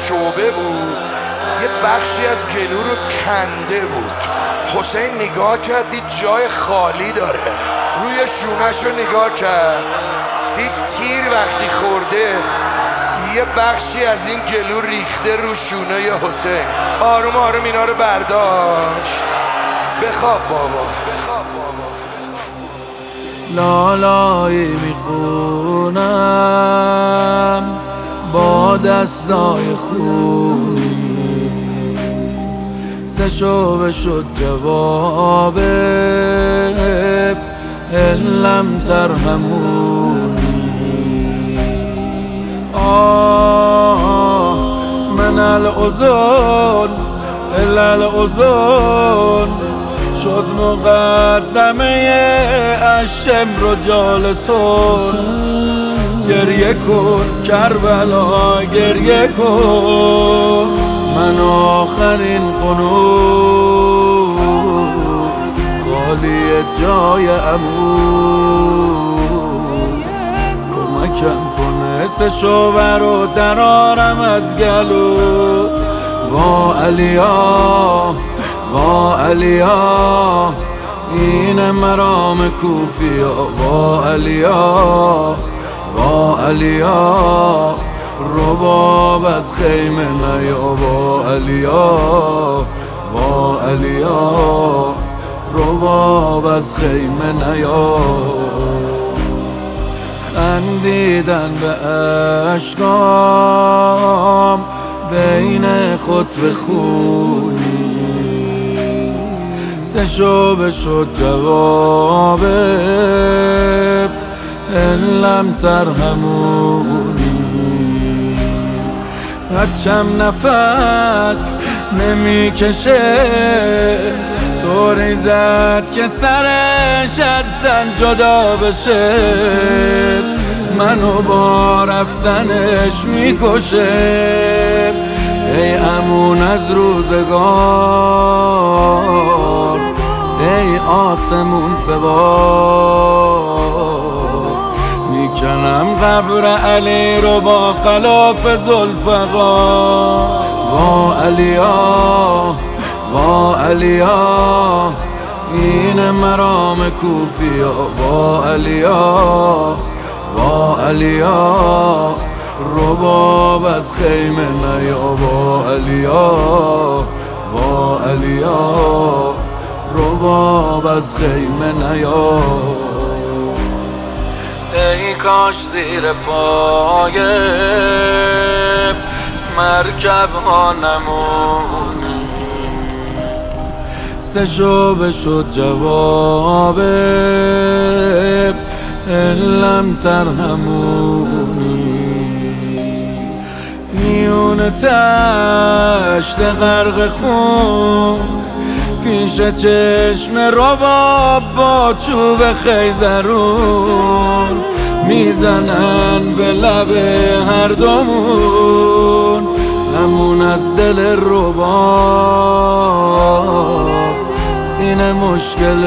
شعبه بود، یه بخشی از گلو رو کنده بود. حسین نگاه کرد دید جای خالی داره، روی شونش رو نگاه کرد دید تیر وقتی خورده یه بخشی از این گلو ریخته رو شونه ی حسین. آروم آروم اینا رو برداشت. بخواب بابا، بخواب بابا. لالایی میخونم با دستای خونی، سه شعبه شد جواب لم ترحمونی. من الأذن الا الأذن شد مقدمه الشمر و جالسون. گریه کن کربلا گریه کن، من آخرین قنوت خالی جای عمود. کمکم کنه سه شعبه رو درارم از گلوت. وا علیا وا علیا این مرام کوفیا. وا علیا وا علیا رباب از خیمه نیا. وا علیا وا علیا رباب از خیمه نیا. خندیدن به اشکام بین خطبه خونی، سه شعبه شد جواب لم ترحمونی. بچم نفس نمیکشه طوری زد که سرش از تن جدا بشه. منو با رفتنش میکشه. ای امون از روزگار، ای آسمون ببار. میکنم قبر علی رو با غلاف ذوالفقار. وا علیا وا علیا این مرام کوفیا. وا علیا وا علیا رباب از خیمه نیا. وا علیا وا علیا رباب از خیمه نیا. ای کاش زیر پای مرکب ها نمونی، سه شعبه شد جواب لم ترحمونی. میون تشت غرق خون پیش چشم رباب با چوب خیزرون میزنن به لب هر دومون. همون از دل رباب اینه مشکل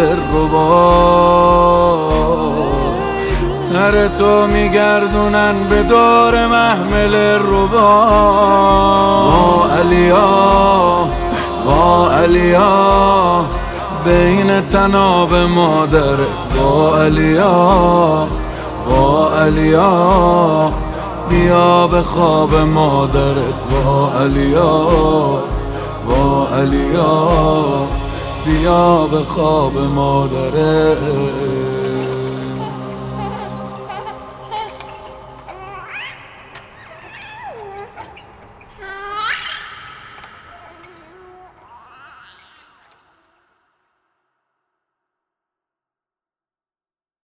رباب. سر تو میگردونن به دور محمل رباب. وا علیا وا علیا بین تناب مادرت. وا علیا وا علیا بیا به خواب مادرت. وا علیا وا علیا بیا به خواب مادرت.